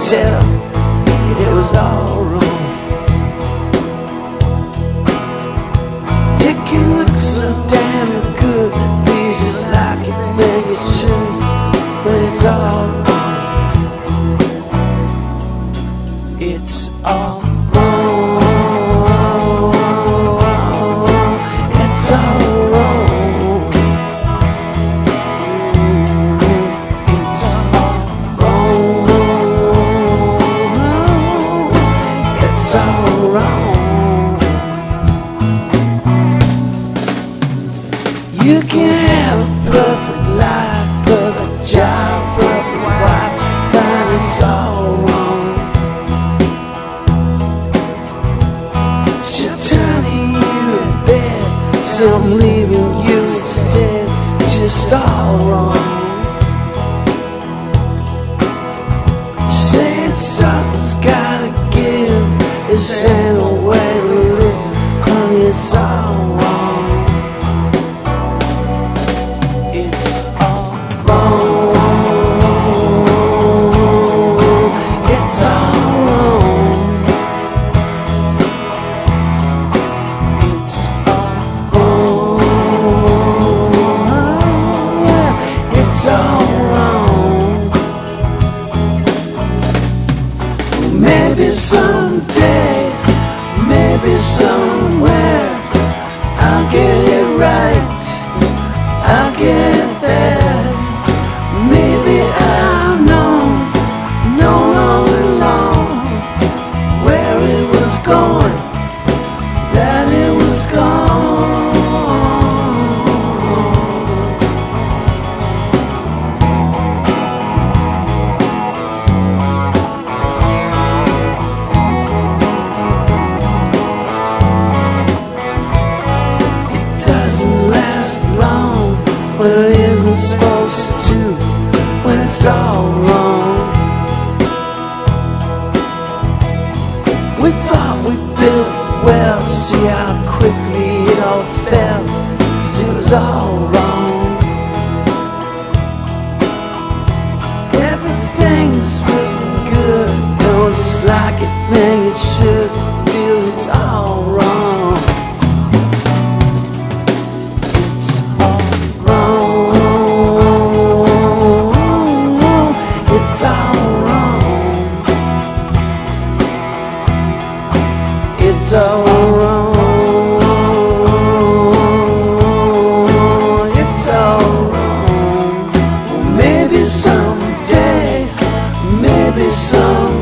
tell it was all wrong. It can look so damn good, be just like it think it should, but it's all wrong. It's all wrong. It's all wrong. It's all wrong. It's all wrong. You can have a perfect life, perfect job, perfect wife, find it's all wrong. She'll turn to you in bed, so I'm leaving you instead, just all wrong. Say it's something's gotta give, this ain't a way to live, honey, it's all wrong. It's all wrong. It's all wrong. It's all wrong. It's all wrong. Maybe someday, maybe somewhere, I'll get it right, I'll get there. Maybe I'll know all along where it was going, that it was gone. It doesn't last long, but it isn't supposed to when it's all wrong. We thought we built well, see how quickly it all fell, 'cause it was all wrong. Everything's feeling good, don't just like it, think it should, feels it's all wrong. It's all wrong. It's all wrong. It's all wrong. It's all wrong. Maybe someday, maybe someday.